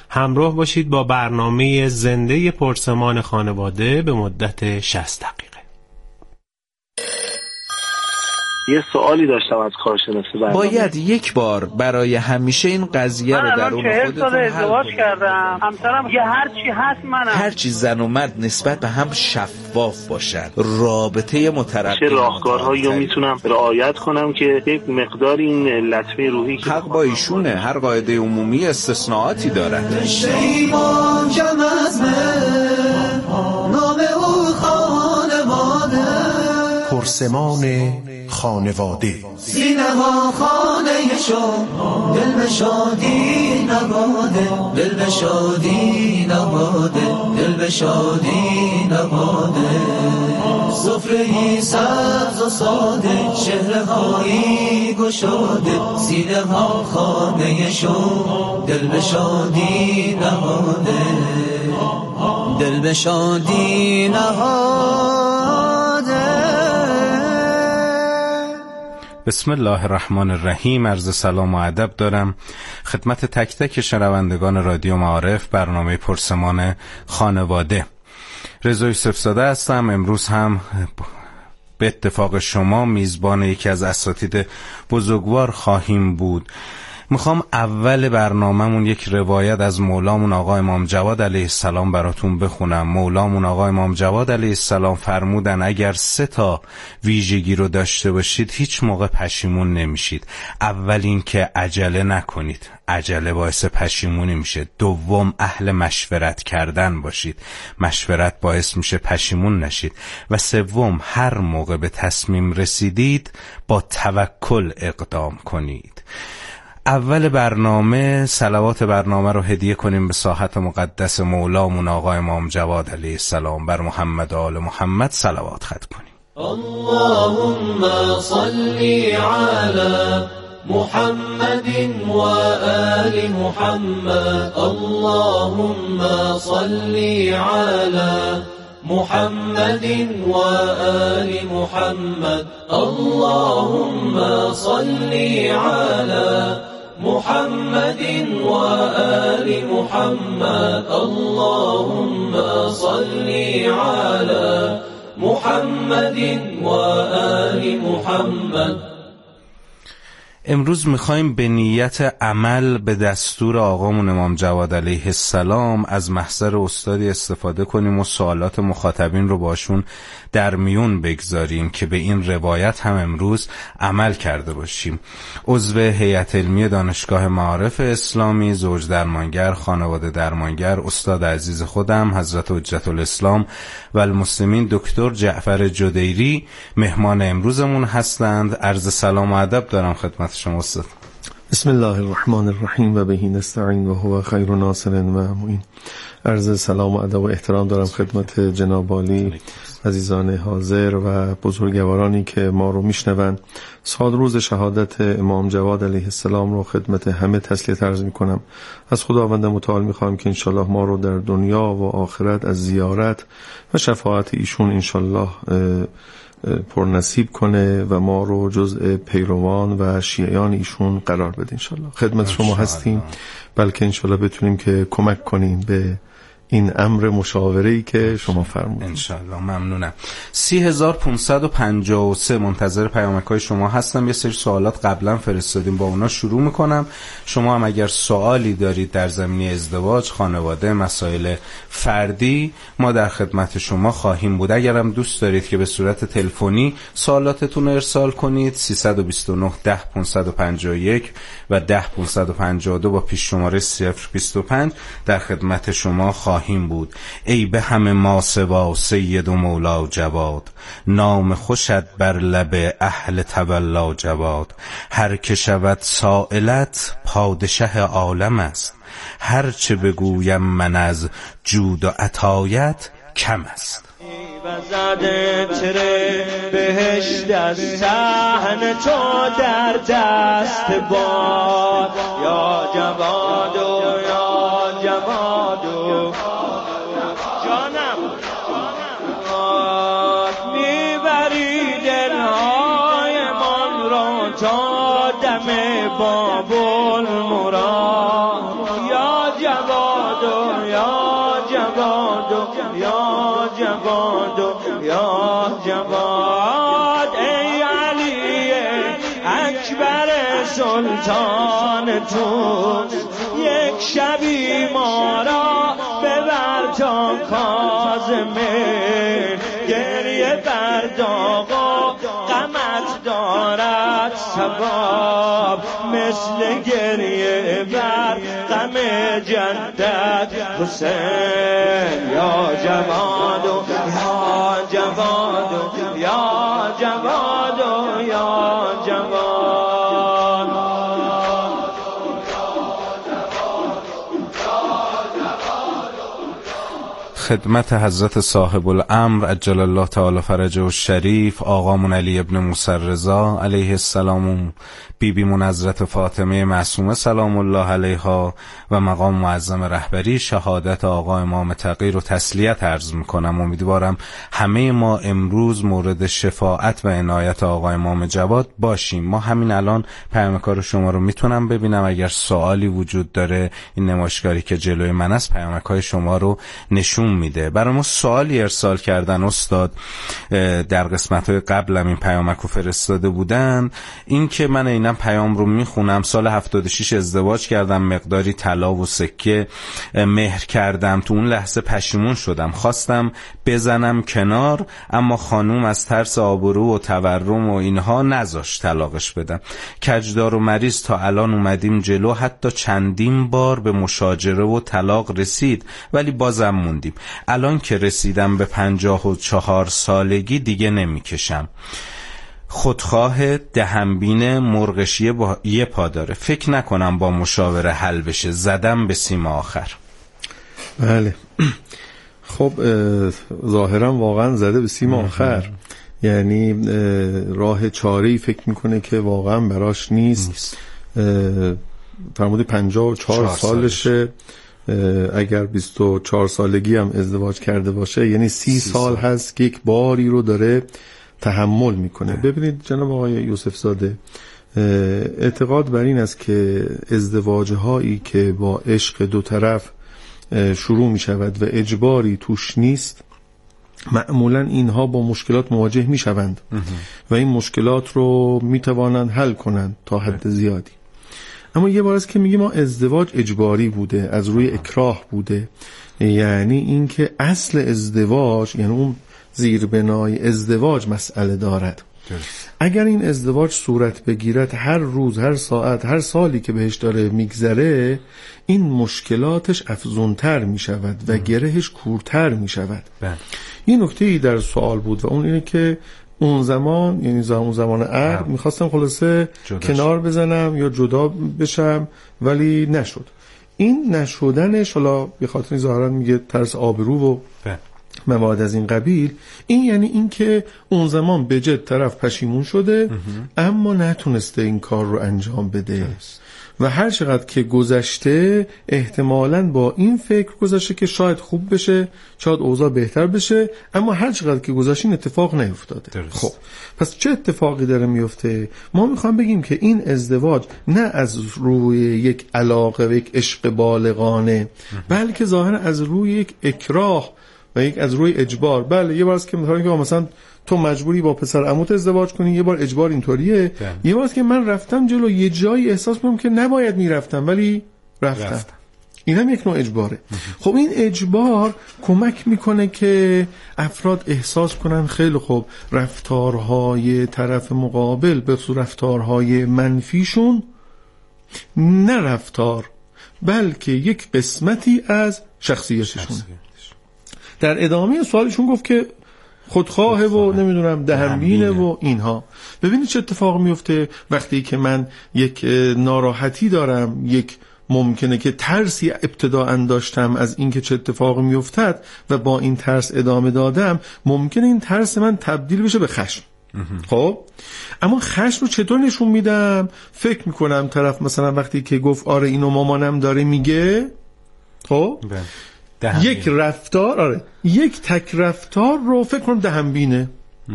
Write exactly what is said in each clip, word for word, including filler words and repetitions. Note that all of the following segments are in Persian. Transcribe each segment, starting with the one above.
همراه باشید با برنامه زنده پرسمان خانواده به مدت شصت دقیقه. یه سوالی داشتم از کارشناس برنامه. باید یک بار برای همیشه این قضیه رو درون خودتون حل ازدواج کردم. همسرم یه هر چی هست منم. هر چی زن و مرد نسبت به هم شفاف باشن، رابطه مترقی. چه راهکارهایی رو میتونم رعایت کنم که یک مقدار این لطمه روحی که حق با ایشونه. هر قاعده عمومی استثناءاتی داره. پرسمان خانواده. سینه ها خانه شو، دل به شادی نباده، دل به شادی نباده، دل به شادی نباده. سفره‌ای سبز و ساده، چهره‌هایی گشاده، سینه ها خانه شو، دل به شادی نباده، دل به شادی نباده. بسم الله الرحمن الرحیم. عرض سلام و ادب دارم خدمت تک تک شنوندگان رادیو معارف، برنامه پرسمان خانواده. رضا یوسفزاده هستم. امروز هم به اتفاق شما میزبان یکی از اساتید بزرگوار خواهیم بود. میخوام اول برنامه‌مون یک روایت از مولامون آقا امام جواد علیه السلام براتون بخونم. مولامون آقا امام جواد علیه السلام فرمودن اگر سه تا ویژگی رو داشته باشید هیچ موقع پشیمون نمیشید. اول این که عجله نکنید، عجله باعث پشیمونی میشه. دوم اهل مشورت کردن باشید، مشورت باعث میشه پشیمون نشید. و سوم هر موقع به تصمیم رسیدید با توکل اقدام کنید. اول برنامه صلوات برنامه رو هدیه کنیم به ساحت مقدس مولامون آقا امام جواد علیه السلام. بر محمد و آل محمد صلوات ختم کنیم. اللهم صل علی محمد و آل محمد. اللهم صل علی محمد و آل محمد. اللهم صل علی محمد و آل محمد. اللهم صل علی محمد و آل محمد. امروز میخوایم به نیت عمل به دستور آقامون امام جواد علیه السلام از محضر استادی استفاده کنیم و سوالات مخاطبین رو باشون در میون بگذاریم که به این روایت هم امروز عمل کرده باشیم. عضو هیئت علمی دانشگاه معارف اسلامی، زوج درمانگر، خانواده درمانگر، استاد عزیز خودم حضرت حجت الاسلام و المسلمین دکتر جعفر جدیری مهمان امروزمون هستند. عرض سلام و ادب دارم خدمت شما استاد. بسم الله الرحمن الرحیم و بهی نستعین و هو خیر ناصر و معین. عرض سلام و ادب و احترام دارم خدمت جناب عالی، عزیزان حاضر و بزرگوارانی که ما رو میشنوند. صاد روز شهادت امام جواد علیه السلام رو خدمت همه تسلیت عرض میکنم. از خداوند متعال میخوام که انشالله ما رو در دنیا و آخرت از زیارت و شفاعت ایشون انشالله پر نصیب کنه و ما رو جزء پیروان و شیعیان ایشون قرار بده انشالله. خدمت شما هستیم بلکه انشالله بتونیم که کمک کنیم به این امر مشاوره‌ای که شما فرمودید. انشالله. ممنونم. سی هزار پانصد و پنجاه و سه منتظر پیامک‌های شما هستم. یه سری سوالات قبلا فرستادیم، با اونا شروع میکنم. شما هم اگر سوالی دارید در زمینه ازدواج، خانواده، مسائل فردی، ما در خدمت شما خواهیم بود. اگرم دوست دارید که به صورت تلفنی سوالاتتون رو ارسال کنید، سیصد و بیست و نه ده پانصد و پنجاه و یک و ده پانصد و پنجاه و دو با پیش شماره صفر بیست و پنج در خدمت شما خواهیم بود. ای به همه ما سوا سید و مولا جواد، نام خوشت بر لب اهل تولا جواد. هر که شود سائلت پادشه عالم است، هر چه بگویم من از جود و عطایت کم است. وزده تره بهشت از صحن تو در دست باد، یا جواد و یا جواد و جانم میبری دلهای من را تا دم باب المراد، یا جواد یا جواد و یا جواد، ای علی اکبر سلطان توس، یک شبی ما را ببر تا کاظمه، گریه برداغ و غمت دارد ثواب، مثل گریه بر غم جدت حسین. یا جواد و یا جواد و یا جواد و یا جواد. خدمت حضرت صاحب الامر عجل الله تعالی فرجه الشریف آقامون علی ابن موسی رضا علیه السلام، بیبیمون حضرت فاطمه معصومه سلام الله علیها و مقام معظم رهبری شهادت آقا امام تقی رو تسلیت عرض میکنم. امیدوارم همه ما امروز مورد شفاعت و عنایت آقا امام جواد باشیم. ما همین الان پیامکار شما رو میتونم ببینم، اگر سوالی وجود داره این نمایشگاری که جلوی من است پیامکای شما رو نشون میده. برای ما سوالی ارسال کردن استاد، در قسمت‌های قبلم این پیامک رو فرستاده بودن. این که من اینم پیام رو میخونم، سال هفتاد و شش ازدواج کردم، مقداری طلا و سکه مهر کردم، تو اون لحظه پشیمون شدم، خواستم بزنم کنار، اما خانوم از ترس آبرو و تورم و اینها نذاشت طلاقش بدم. کجدار و مریض تا الان اومدیم جلو، حتی چندین بار به مشاجره و طلاق رسید ولی بازم موندیم. الان که رسیدم به پنجاه و چهار سالگی دیگه نمیکشم. خودخواه دهنبین مرغشیه با یه پا داره، فکر نکنم با مشاوره حل بشه، زدم به سیم آخر. بله خب ظاهرا واقعا زده به سیم آخر، یعنی راه چاره‌ای فکر میکنه که واقعا براش نیست. فرموده پنجاه و چهار سالشه، اگر بیست و چهار سالگی هم ازدواج کرده باشه یعنی سی سال هست که یک باری رو داره تحمل میکنه. ببینید جناب آقای یوسف زاده، اعتقاد بر این است که ازدواج هایی که با عشق دو طرف شروع میشود و اجباری توش نیست، معمولا اینها با مشکلات مواجه میشوند و این مشکلات رو میتوانند حل کنند تا حد زیادی. اما یه بار است که میگیم ما ازدواج اجباری بوده، از روی اکراه بوده، یعنی این که اصل ازدواج، یعنی اون زیربنای ازدواج مسئله دارد. اگر این ازدواج صورت بگیرد هر روز، هر ساعت، هر سالی که بهش داره میگذره، این مشکلاتش افزونتر میشود و گرهش کورتر میشود. یه نکته‌ای در سوال بود و اون اینه که اون زمان، یعنی زمان زمان عقد، میخواستم خلاصه جداش. کنار بزنم یا جدا بشم ولی نشد. این نشدنش حالا به خاطر ظاهرا میگه ترس آبرو و مواد از این قبیل، این یعنی این که اون زمان به جد طرف پشیمون شده اما نتونسته این کار رو انجام بده جلس. و هر چقدر که گذشته احتمالاً با این فکر گذشته که شاید خوب بشه، شاید اوضاع بهتر بشه، اما هر چقدر که گذشته این اتفاق نیفتاده. درست. خب پس چه اتفاقی داره میفته؟ ما میخوام بگیم که این ازدواج نه از روی یک علاقه و یک عشق بالغانه، بلکه ظاهرا از روی یک اکراه و یک از روی اجبار. بله یه بار است که مثلا که مثلا تو مجبوری با پسر عموت ازدواج کنی، یه بار اجبار اینطوریه، ده. یه بار است که من رفتم جلو یه جایی احساس می‌کنم که نباید میرفتم ولی رفتم, رفتم. این هم یک نوع اجباره. خب این اجبار کمک میکنه که افراد احساس کنن خیلی خوب رفتارهای طرف مقابل، به خصوص رفتارهای منفیشون، نه رفتار بلکه یک قسمتی از شخصیتشون. در ادامه سوالشون گفت که خودخواه و نمیدونم دهنبینه و اینها. ببینید چه اتفاق میفته وقتی که من یک ناراحتی دارم، یک ممکنه که ترسی ابتداء داشتم از اینکه چه اتفاقی میافتد و با این ترس ادامه دادم، ممکنه این ترس من تبدیل بشه به خشم. خب اما خشم رو چطور نشون میدم؟ فکر میکنم طرف مثلا وقتی که گفت آره اینو مامانم داره میگه، خب یک رفتار، آره یک تک رفتار رو فکر کنم دهنبینه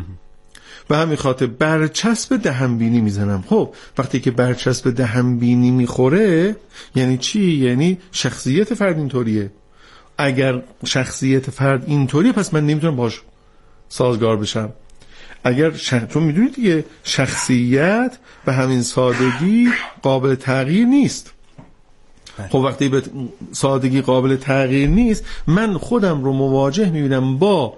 و همین خاطر برچسب دهنبینی میزنم. خب وقتی که برچسب دهنبینی میخوره یعنی چی؟ یعنی شخصیت فرد اینطوریه. اگر شخصیت فرد اینطوریه پس من نمیتونم باش سازگار بشم. اگر شخ... چون میدونید دیگه شخصیت به همین سادگی قابل تغییر نیست. خب وقتی به سادگی قابل تغییر نیست، من خودم رو مواجه میبینم با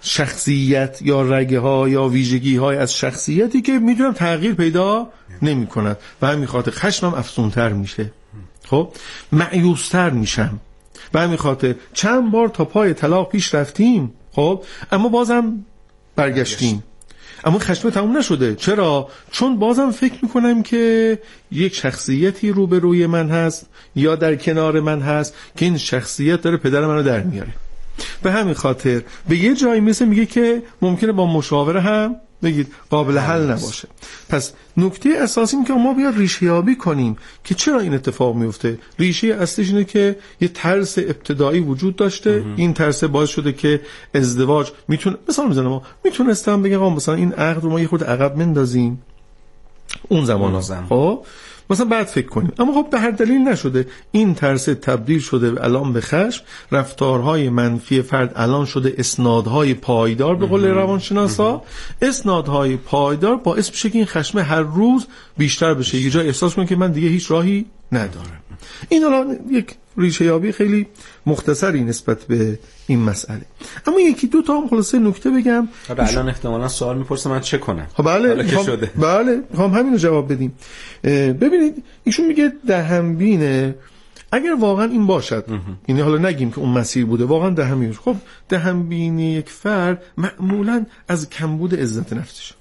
شخصیت یا رگه ها یا ویژگی های از شخصیتی که میدونم تغییر پیدا نمی کند و همین خاطر خشمم افزونتر میشه، خب مایوستر میشم و همین خاطر چند بار تا پای طلاق پیش رفتیم، خب اما بازم برگشتیم، اما خشم تموم نشده. چرا؟ چون بازم فکر میکنم که یک شخصیتی روبروی من هست یا در کنار من هست که این شخصیت داره پدر منو در میاره. به همین خاطر به یه جایی میسه میگه که ممکنه با مشاوره هم بگید قابل حل نباشه. پس نکته اساسی اینه که ما بیا ریشه یابی کنیم که چرا این اتفاق میفته. ریشه اصلیش اینه که یه ترس ابتدایی وجود داشته. این ترس باعث شده که ازدواج میتونه، مثلا میزنم ما میتونستم بگم آقا مثلا این عقد رو ما یه خورده عقب مندازیم اون زمان ها، خب مثلا بعد فکر کنیم، اما خب به هر دلیل نشده. این ترس تبدیل شده الان به خشم. رفتارهای منفی فرد الان شده اسنادهای پایدار به قول روانشناسا. اسنادهای پایدار باعث میشه که این خشم هر روز بیشتر بشه، یه جا احساس کنه که من دیگه هیچ راهی ندارم. این الان یک ریشه یابی خیلی مختصری نسبت به این مسئله. اما یکی دو تا هم خلاصه نکته بگم. الان احتمالاً سوال میپرسه من چه کنم. خب بله میخوام شده. بله میخوام همین رو جواب بدیم. ببینید ایشون میگه دهنبینه. اگر واقعا این باشد، یعنی حالا نگیم که اون مسیر بوده، واقعا دهنبین، خب دهنبینی یک فرد معمولاً از کمبود عزت نفسش.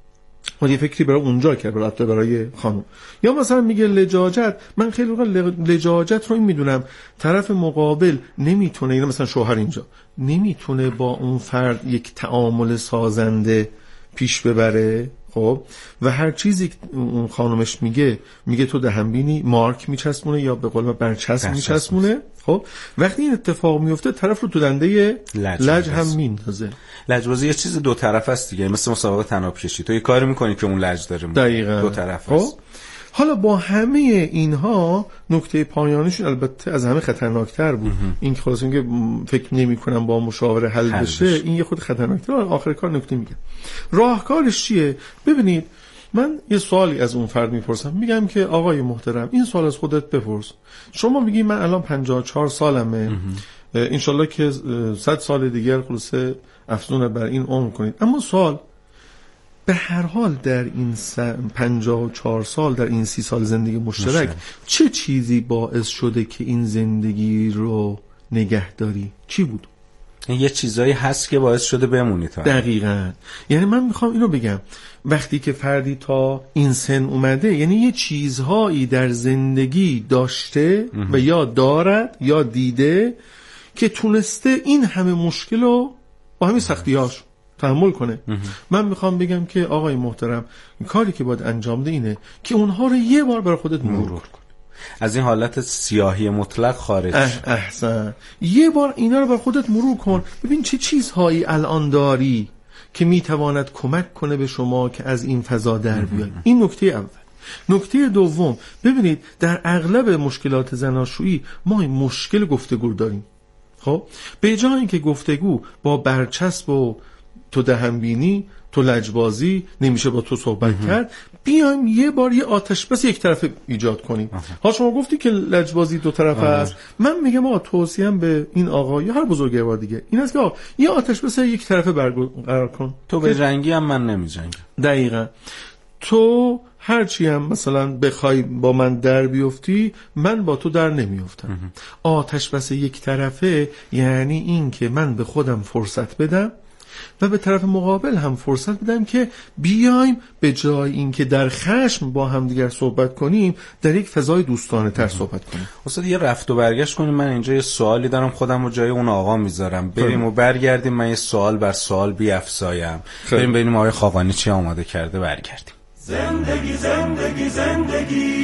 ما یه فکری برای اونجا کرد، برای برای خانم. یا مثلا میگه لجاجت. من خیلی وقت لجاجت رو این میدونم طرف مقابل نمیتونه، یعنی مثلا شوهر اینجا نمیتونه با اون فرد یک تعامل سازنده پیش ببره، خب و هر چیزی که اون خانمش میگه میگه تو دهنبینی، مارک میچسبونه یا به قول ما برچسب میچسبونه. خب وقتی این اتفاق میفته طرف رو تو دنده لج, لج هم میندازه. لجبازی یه چیز دو طرف است دیگه، مثل مسابقه طناب کشی. تو یه کاری میکنی که اون لج داره، دقیقاً دو طرف است. حالا با همه اینها نکته پایانیشون البته از همه خطرناکتر بود. این که خلاص اینکه فکر نمی‌کنم با مشاوره حل, حل بشه، این یه خود خطرناکتر. آخر کار نکته میگم راهکارش چیه. ببینید من یه سوالی از اون فرد میپرسم، میگم که آقای محترم این سوال از خودت بپرس. شما میگی من الان پنجاه و چهار سالمه، انشالله که صد سال دیگر خلاصه افزون بر این عمر کنید، اما سوال به هر حال در این پنجاه و چهار سال، در این سی سال زندگی مشترک مشترک چه چیزی باعث شده که این زندگی رو نگه داری؟ چی بود؟ یه چیزایی هست که باعث شده بمونی تا دقیقاً. یعنی من میخوام اینو بگم، وقتی که فردی تا این سن اومده، یعنی یه چیزهایی در زندگی داشته و یا دارد یا دیده که تونسته این همه مشکل رو با همین سختی‌هاش تحمل کنه. من میخوام بگم که آقای محترم کاری که باید انجام ده اینه که اونها رو یه بار برای خودت مرور کن، از این حالت سیاهی مطلق خارج. اه احسن. یه بار اینا رو برای خودت مرور کن، ببین چه چیزهایی الان داری که میتواند کمک کنه به شما که از این فضا در بیای. این نکته اول. نکته دوم، ببینید در اغلب مشکلات زناشویی ما این مشکل گفتگو داریم. خب به جای اینکه گفتگو با برچسب و تو دهنبینی، تو لجبازی، نمیشه با تو صحبت کرد، بیایم یه بار یه آتش بس یک طرفه ایجاد کنیم. ها شما گفتی که لجبازی دو طرفه است، من میگم آقا توصیه‌ام به این آقا یا هر بزرگوار دیگه این است که آقا یه آتش بس یک طرفه برقرار کن. تو به جنگی هم من نمیجنگم. دقیقاً. تو هرچی هم مثلا بخوای با من در بیفتی، من با تو در نمیافتم. آتش بس یک طرفه یعنی این که من به خودم فرصت بدم و به طرف مقابل هم فرصت بدم که بیایم به جای اینکه در خشم با هم دیگر صحبت کنیم، در یک فضای دوستانه تر صحبت کنیم. استاد یه رفت و برگشت کنیم. من اینجا یه سوالی دارم، خودم رو جای اون آقا میذارم، بریم و برگردیم. من یه سوال بر سوال بیافزایم، بریم ببینیم آقای خاقانی چی آماده کرده، برگردیم. زندگی زندگی زندگی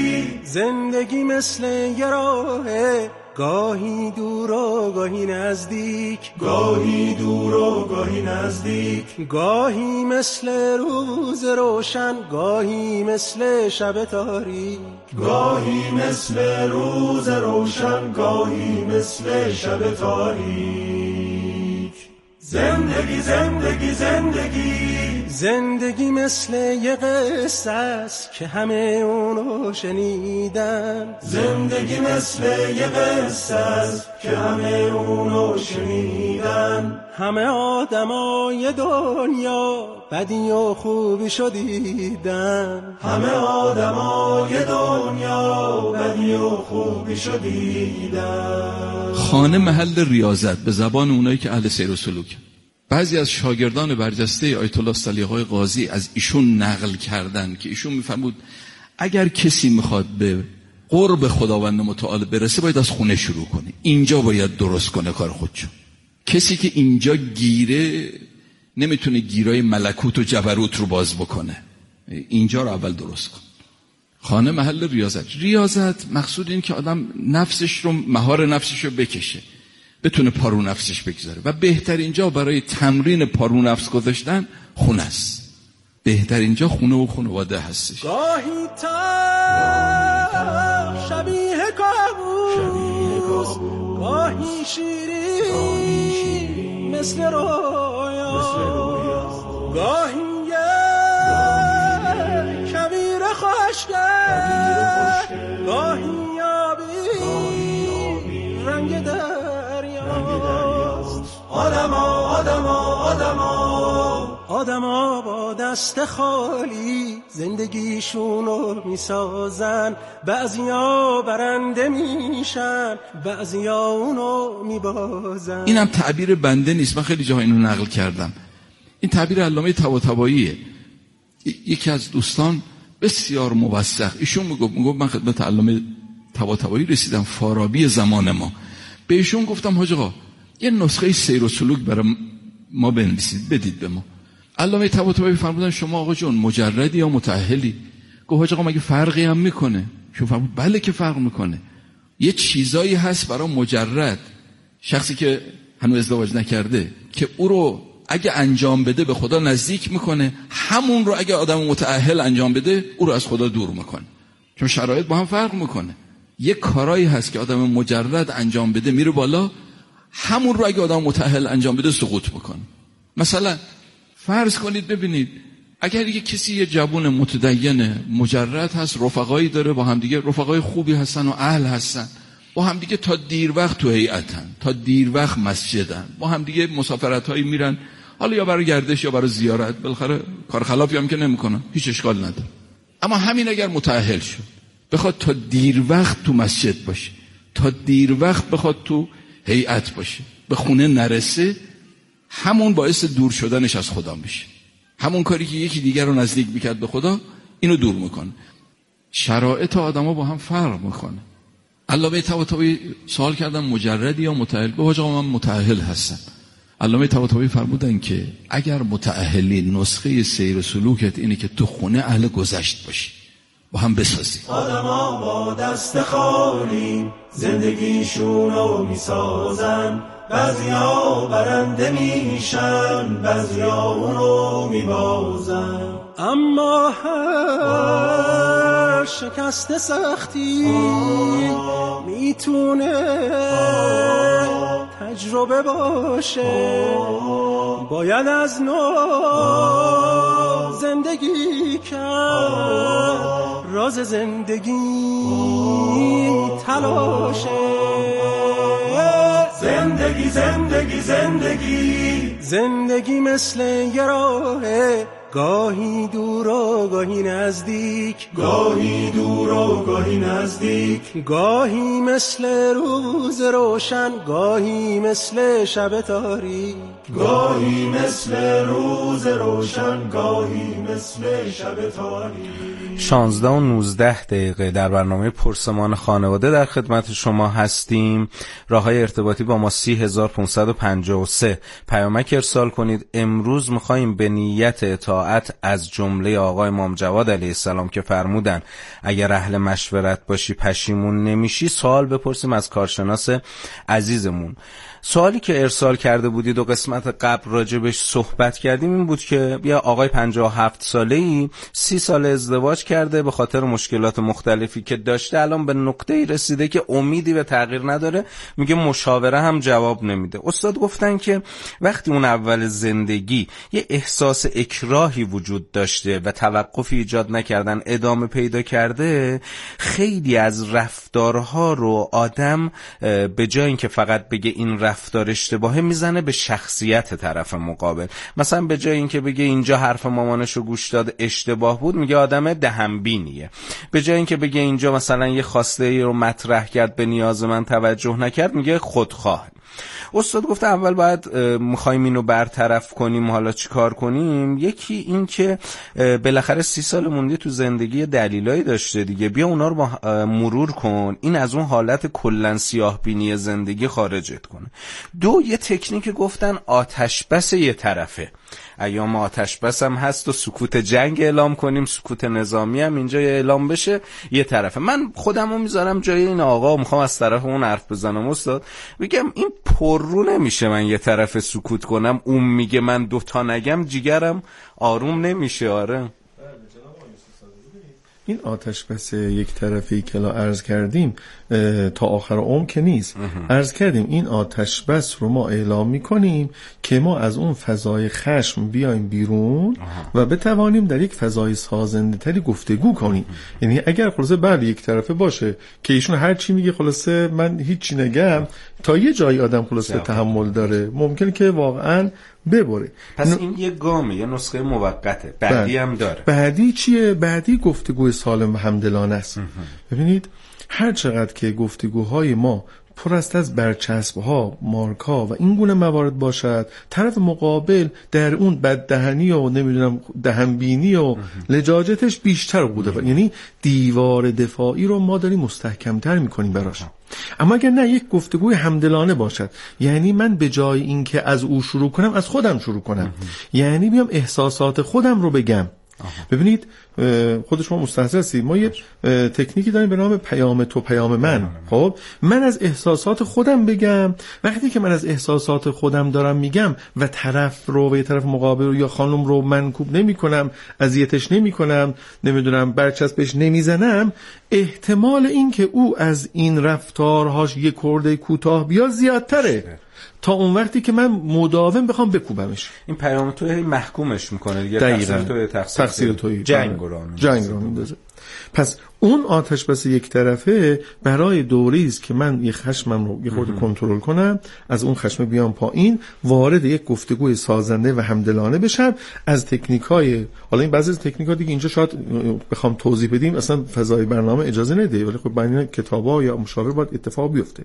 زندگی مثل یه راهه، گاهی دور و گاهی نزدیک، گاهی دور و گاهی نزدیک، گاهی مثل روز روشن، گاهی مثل شب تاریک، گاهی مثل روز روشن، گاهی مثل شب تاریک. زندگی زندگی زندگی زندگی مثل یه قصه است که همه اونو شنیدن، زندگی مثل یه قصه است که همه اونو شنیدن. همه آدمای دنیا بدی و خوبی شدیدن، همه آدمای دنیا بدی و خوبی شدیدن. خانه محل ریاضت به زبان اونایی که اهل سیر و سلوک. بعضی از شاگردان برجسته آیت الله صلیحای قاضی از ایشون نقل کردن که ایشون میفرمود اگر کسی میخواد به قرب خداوند متعال برسه باید از خونه شروع کنه، اینجا باید درست کنه کار خودشو. کسی که اینجا گیره نمیتونه گیرای ملکوت و جبروت رو باز بکنه، اینجا رو اول درست کن. خانه محل ریاضت. ریاضت مقصود این که آدم نفسش رو، مهار نفسش رو بکشه، بتونه پارو نفسش بگذاره. و بهترین جا برای تمرین پارو نفس گذاشتن خونه است. بهترین جا خونه و خانواده هستش. گاهی تا شبیه کابوس، گاهی شیرین مثل رویا، گاهی یه کبیر خشکه، گاهی آبی رنگ دریاست. آدما آدما آدما آدما با دست خالی زندگیشونو میسازن، بعضیا برنده میشن، بعضیا اونو میبازن. اینم تعبیر بنده نیست، من خیلی جاها اینو نقل کردم. این تعبیر علامه طباطباییه. یکی از دوستان بسیار موثق ایشون میگفت میگفت من خدمت علامه طباطبایی رسیدم، فارابی زمان ما. به ایشون گفتم حاج آقا یه نسخه سیر و سلوک برای ما بنویسید بدید به ما. علامه طباطبایی فرمودن شما آقا جون مجردی یا متأهلی؟ گفت حاج آقا مگه فرقی هم میکنه؟ شو فرمود بله که فرق میکنه. یه چیزایی هست برای مجرد، شخصی که هنوز ازدواج نکرده، که او رو اگه انجام بده به خدا نزدیک میکنه، همون رو اگه آدم متأهل انجام بده او رو از خدا دور میکنه، چون شرایط با هم فرق میکنه. یه کارایی هست که آدم مجرد انجام بده میره بالا، همون رو اگه آدم متأهل انجام بده سقوط میکنه. مثلا فرض کنید ببینید اگر یه کسی یه جوون متدین مجرد هست، رفقایی داره، با هم دیگه رفقای خوبی هستن و اهل هستن، با هم دیگه تا دیر وقت تو هیئتن، تا دیر وقت مسجدن، با هم دیگه مسافرتایی میرن، حالا یا برای گردش یا برای زیارت، بالاخره کار خلافی هم که نمیکنن، هیچ اشکال نداره. اما همین اگر متأهل شد بخواد تا دیر وقت تو مسجد باشه، تا دیر وقت بخواد تو هیئت باشه، به خونه نرسه، همون باعث دور شدنش از خدا میشه. همون کاری که یکی دیگر رو نزدیک میکرد به خدا اینو دور میکنه. شرایط آدما با هم فرق میکنه. علامه طباطبایی سوال کردن مجردی یا متأهل؟ به حاج آقا من متأهل هستم. علامه طباطبایی فرمودن که اگر متأهلی نسخه سیر سلوکت اینه که تو خونه اهل گذشت باشی، با هم بسازی. آدما با دست خالی زندگیشونو میسازن، بعضیا برنده میشن، بعضیا اونو میبازن. اما هر شکست سختی میتونه تجربه باشه، باید از نو زندگی کرد، راز زندگی تلاشه. زندگی زندگی زندگی زندگی مثل یه راهه، گاهی دور و گاهی نزدیک، گاهی دور و گاهی نزدیک، گاهی مثل روز روشن، گاهی مثل شب تاریک، گاهی مثل روز روشن، گاهی مثل شب تاریک. شانزده و نوزده دقیقه در برنامه پرسمان خانواده در خدمت شما هستیم. راههای ارتباطی با ما سی هزار پانصد و پنجاه و سه. پیامک ارسال کنید. امروز میخواییم به نیت اطاعت از جمله آقای امام جواد علیه السلام که فرمودن اگر اهل مشورت باشی پشیمون نمیشی سوال بپرسیم از کارشناس عزیزمون. سوالی که ارسال کرده بودید و قسمت قبل راجبش صحبت کردیم این بود که بیا آقای پنجاه و هفت ساله‌ای سی سال ازدواج کرده، به خاطر مشکلات مختلفی که داشته الان به نقطه‌ای رسیده که امیدی به تغییر نداره، میگه مشاوره هم جواب نمیده. استاد گفتن که وقتی اون اول زندگی یه احساس اکراهی وجود داشته و توقفی ایجاد نکردن ادامه پیدا کرده، خیلی از رفتارها رو آدم به جای اینکه فقط بگه این رفتار اشتباهه میزنه به شخصیت طرف مقابل. مثلا به جای اینکه بگه اینجا حرف مامانشو گوش داد اشتباه بود میگه آدم دهنبینیه. به جای اینکه بگه اینجا مثلا یه خواسته رو مطرح کرد به نیاز من توجه نکرد میگه خودخواه. استاد گفته اول باید میخوایم اینو برطرف کنیم، حالا چی کار کنیم؟ یکی این که بالاخره سی سال مونده تو زندگی دلیلایی داشته دیگه، بیا اونا رو با مرور کن، این از اون حالت کلن سیاه بینی زندگی خارجت کنه. دو، یه تکنیک گفتن آتش بس یه طرفه. ایام آتش بس هم هست و سکوت جنگ اعلام کنیم، سکوت نظامی هم اینجا اعلام بشه یه طرفه. من خودم رو میذارم جای این آقا، میخوام از طرف اون حرف بزنم. استاد بگم این پر رو نمیشه من یه طرف سکوت کنم، اون میگه من دوتا نگم جیگرم آروم نمیشه. آره این آتش بس یک طرفی که لا عرض کردیم تا آخر عمر که نیست. عرض کردیم این آتش بس رو ما اعلام میکنیم که ما از اون فضای خشم بیایم بیرون و بتوانیم در یک فضای سازنده تری گفتگو کنیم. یعنی اگر خلاصه بله یک طرفه باشه که ایشون هر چی میگه خلاصه من هیچی نگم، تا یه جایی آدم خلاصه تحمل داره، ممکنه که واقعا ببره. پس ن... این یه گامه، یه نسخه موقته. بعدی هم داره. بعدی چیه؟ بعدی گفتگوی سالم و همدلانه است. ببینید هر چقدر که گفتگوهای ما پر است از برچسب‌ها، مارک‌ها و این گونه موارد باشد، طرف مقابل در اون بددهنی و نمیدونم دهنبینی و لجاجتش بیشتر بوده، یعنی دیوار دفاعی رو ما داریم مستحکم‌تر می‌کنیم براش. اما اگر نه یک گفتگوی همدلانه باشد، یعنی من به جای اینکه از او شروع کنم از خودم شروع کنم، یعنی بیام احساسات خودم رو بگم. آها. ببینید خود شما مستحضر هستید ما یه تکنیکی داریم به نام پیام تو پیام من. خب من از احساسات خودم بگم، وقتی که من از احساسات خودم دارم میگم و طرف رو و یه طرف مقابل رو یا خانم رو منکوب نمی کنم، اذیتش نمی کنم، نمیدونم برچسبش نمیزنم، احتمال این که او از این رفتارهاش یک خورده کوتاه بیاد زیادتره تا اون وقتی که من مداوم بخوام بکوبمش. این پیام توی محکومش میکنه دیگه. تقصیر توی تقصیر توی جنگ رو جنگ رو میندازه. پس اون آتش بس یک طرفه برای دوری است که من یه خشمم رو یه خورده کنترل کنم، از اون خشم بیام پایین، وارد یک گفتگوی سازنده و همدلانه بشم. از تکنیک‌های حالا این بعضی از تکنیک‌ها دیگه اینجا شاید بخوام توضیح بدیم اصلا فضای برنامه اجازه نده، ولی خب بین کتابا یا مشاور باید اتفاق بیفته.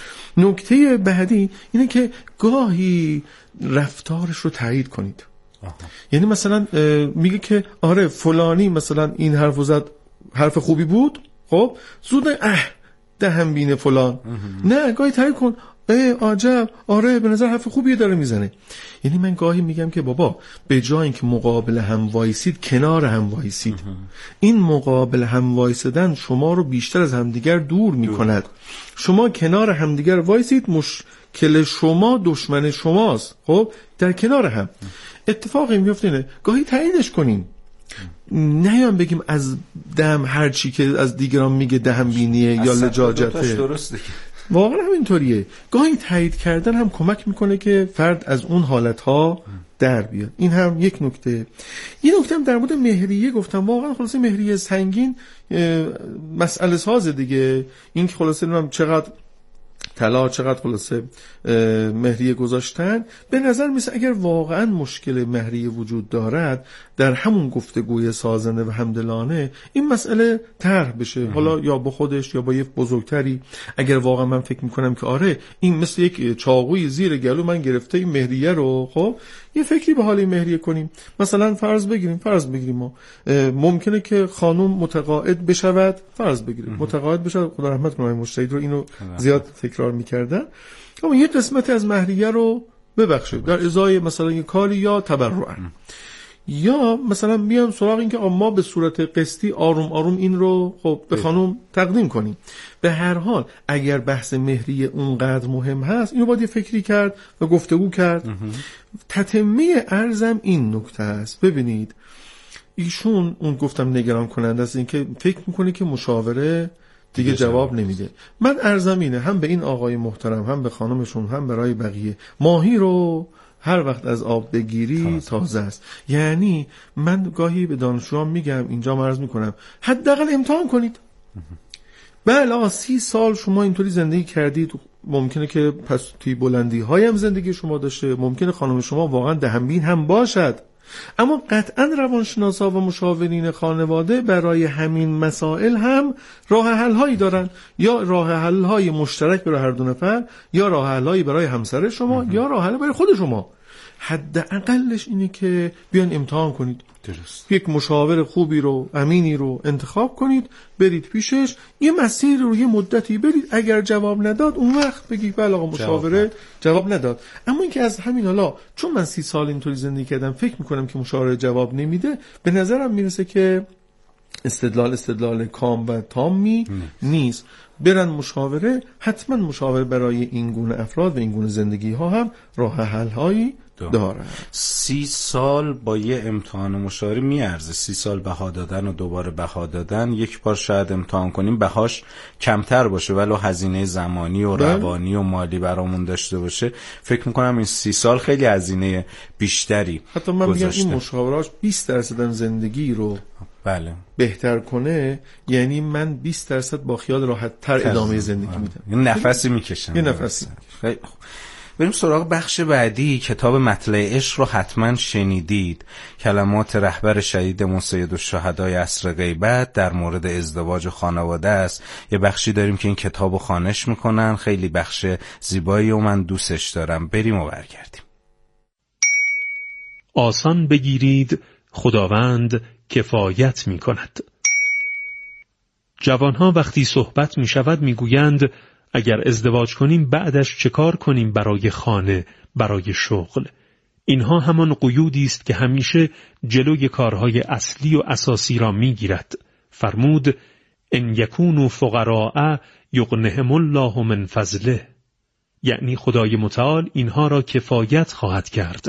نکته بعدی اینه که گاهی رفتارش رو تایید کنید. آها. یعنی مثلا میگه که آره فلانی مثلا این حرفو زد، حرف خوبی بود، خب زود اه دهنبینه فلان. نه گاهی تایید کن، ای عجب، آره به نظر حرف خوبیه داره میزنه. یعنی من گاهی میگم که بابا به جای اینکه مقابل هم وایسید کنار هم وایسید. این مقابل هم وایسیدن شما رو بیشتر از همدیگر دور میکند. شما کنار همدیگر وایسید، مشکل شما دشمن شماست. خب در کنار هم اتفاقی میفته اینه گاهی تاییدش کنیم، نیام بگیم از دم هر چی که از دیگران میگه دهن بینیه یا لجاجته. درسته واقعا همینطوریه. گاهی تایید کردن هم کمک میکنه که فرد از اون حالتها در بیاد. این هم یک نکته. این نکته هم در مورد مهریه گفتم، واقعا خلاصه مهریه سنگین مسئله سازه دیگه. این که خلاصه نمیدونم چقدر طلا چقدر خلاصه مهریه گذاشتن. به نظر میسه اگر واقعا مشکل مهریه وجود دارد در همون گفتگوی سازنده و همدلانه این مسئله طرح بشه، حالا یا با خودش یا با یک بزرگتری. اگر واقعا من فکر میکنم که آره این مثل یک چاقوی زیر گلو من گرفته این مهریه رو، خب یه فکری به حال مهریه کنیم. مثلا فرض بگیریم فرض بگیریم ما ممکنه که خانم متقاعد بشود، فرض بگیریم متقاعد بشود، خدا رحمت کنه مجتهد رو اینو زیاد تکرار میکردن، اما یه قسمتی از مهریه رو ببخشید در ازای مثلا یه کاری یا تبرع، یا مثلا میام سراغ این که ما به صورت قسطی آروم آروم این رو خب به خانم تقدیم کنیم. به هر حال اگر بحث مهریه اونقدر مهم هست اینو باید یه فکری کرد و گفتگو کرد. تتمه ارزم این نکته است، ببینید ایشون اون گفتم نگران کننده است این که فکر میکنه که مشاوره دیگه جواب نمیده. من ارزم اینه هم به این آقای محترم هم به خانمشون هم برای بقیه، ماهی رو هر وقت از آب بگیری تازه, تازه است. یعنی من گاهی به دانشجوام میگم اینجا عرض میکنم حداقل امتحان کنید. بله آقا سی سال شما اینطوری زندگی کردید، ممکنه که پس توی بلندی های هم زندگی شما داشته، ممکنه خانم شما واقعا دهنبین هم باشد، اما قطعا روانشناسا و مشاورین خانواده برای همین مسائل هم راه حل هایی دارن، یا راه حل های مشترک برای هر دو نفر، یا راه حل هایی برای همسر شما مهم. یا راه حل برای خود شما. حداقلش اینه که بیان امتحان کنید. درست. یک مشاور خوبی رو، امینی رو انتخاب کنید، برید پیشش، یه مسیر رو یه مدتی برید. اگر جواب نداد اون وقت بگید بله آقا مشاوره جواب, جواب نداد. اما اینکه از همین حالا چون من سی سال اینطوری زندگی کردم فکر میکنم که مشاوره جواب نمیده، به نظرم میرسه که استدلال استدلال کام و تامی نیست. برن مشاوره، حتما مشاوره برای این گونه افراد و این گونه زندگی ها هم راه حل هایی داره. سی سال با یه امتحان مشاوره میارزه؟ سی سال بها دادن و دوباره بها دادن، یک بار شاید امتحان کنیم بهاش کمتر باشه ولو هزینه زمانی و روانی و مالی برامون داشته باشه. فکر میکنم این سی سال خیلی هزینه بیشتری حتی من میگم این مشاوراش بیست درصد زندگی رو بله بهتر کنه، یعنی من بیست درصد با خیال راحت تر ادامه زندگی میدم. یه نفسی میکشم. یه نفسی. خیلی خوب. بریم سراغ بخش بعدی. کتاب مطلع عشق رو حتما شنیدید. کلمات رهبر شهیدمون سید الشهدای عصر غیبت در مورد ازدواج و خانواده است. یه بخشی داریم که این کتاب رو خوانش میکنن، خیلی بخش زیبایی و من دوستش دارم. بریم و برگردیم. آسان بگیرید خداوند کفایت می کند. جوانها وقتی صحبت می شود می گویند اگر ازدواج کنیم بعدش چه کار کنیم برای خانه، برای شغل. اینها همان قیودی است که همیشه جلوی کارهای اصلی و اساسی را می گیرد. فرمود ان یکونوا فقراء یغنهم الله من فضله، یعنی خدای متعال اینها را کفایت خواهد کرد.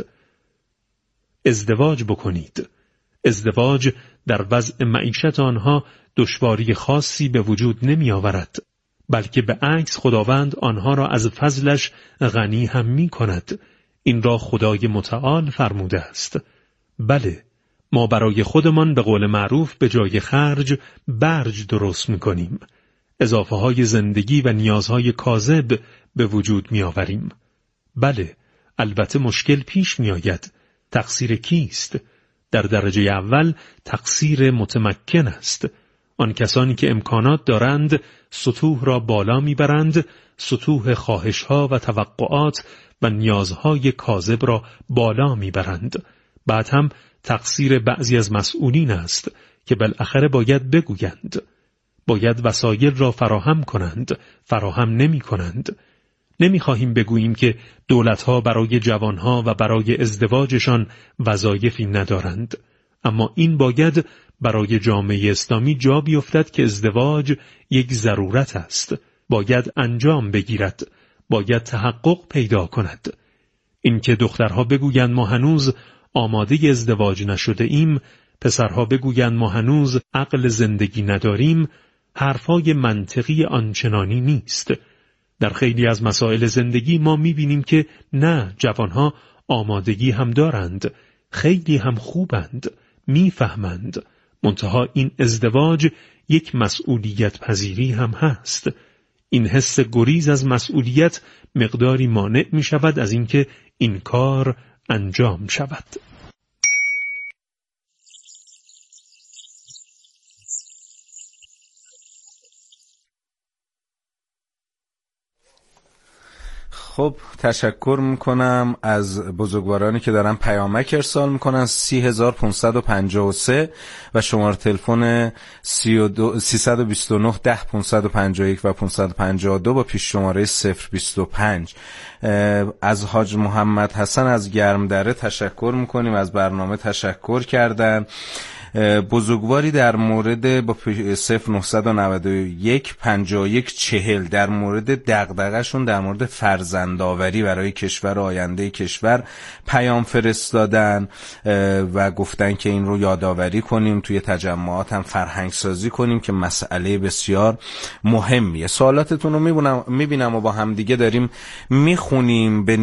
ازدواج بکنید. ازدواج در وضع معیشت آنها دشواری خاصی به وجود نمی آورد، بلکه به عکس خداوند آنها را از فضلش غنی هم می کند. این را خدای متعال فرموده است. بله، ما برای خودمان به قول معروف به جای خرج برج درست می کنیم. اضافه های زندگی و نیازهای کاذب به وجود می آوریم. بله، البته مشکل پیش می آید. تقصیر کیست؟ در درجه اول تقصیر متمکن است. آن کسانی که امکانات دارند سطوح را بالا میبرند، سطوح خواهشها و توقعات و نیازهای کاذب را بالا میبرند. بعد هم تقصیر بعضی از مسئولین است که بالاخره باید بگویند، باید وسایل را فراهم کنند، فراهم نمی کنند. نمی خواهیم بگوییم که دولتها برای جوانها و برای ازدواجشان وظایفی ندارند، اما این باید برای جامعه اسلامی جا بیفتد که ازدواج یک ضرورت است، باید انجام بگیرد، باید تحقق پیدا کند. این که دخترها بگویند ما هنوز آماده ازدواج نشده ایم، پسرها بگویند ما هنوز عقل زندگی نداریم، حرفای منطقی آنچنانی نیست. در خیلی از مسائل زندگی ما می‌بینیم که نه، جوانها آمادگی هم دارند، خیلی هم خوبند، میفهمند، منتها این ازدواج یک مسئولیت پذیری هم هست. این حس گریز از مسئولیت مقداری مانع می شود از اینکه این کار انجام شود. خب تشکر میکنم از بزرگوارانی که دارن پیامک ارسال میکنن. سی هزار پانصد و پنجاه و سه و شماره تلفن سیصد و بیست و نه ده پانصد و پنجاه و یک و پانصد و پنجاه و دو با پیش شماره صفر بیست و پنج. از حاج محمد حسن از گرمدره تشکر میکنیم، از برنامه تشکر کردن. بزرگواری در مورد با صفر نهصد و نود و یک پنجاه و یک چهل در مورد دغدغه‌شون در مورد فرزندآوری برای کشور آینده کشور پیام فرستادن و گفتن که این رو یادآوری کنیم، توی تجمعات هم فرهنگ سازی کنیم که مسئله بسیار مهمیه. سوالاتتون رو میبینم و با هم دیگه داریم میخونیم.